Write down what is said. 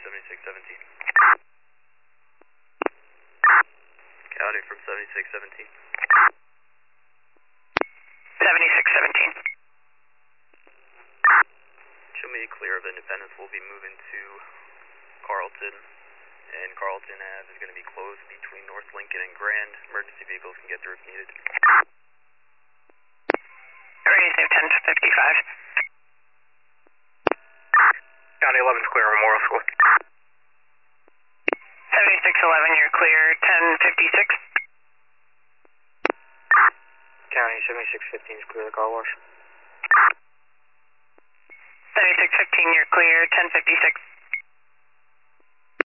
7617. County from 7617. 7617. Show me clear of Independence. We'll be moving to Carlton, and Carlton Ave is going to be closed between North Lincoln and Grand. Emergency vehicles can get through if needed. Raise 1055. County 11's clear, Memorial School. 7611, you're clear, 1056. County 7615 is clear, the car wash. 7615, you're clear, 1056.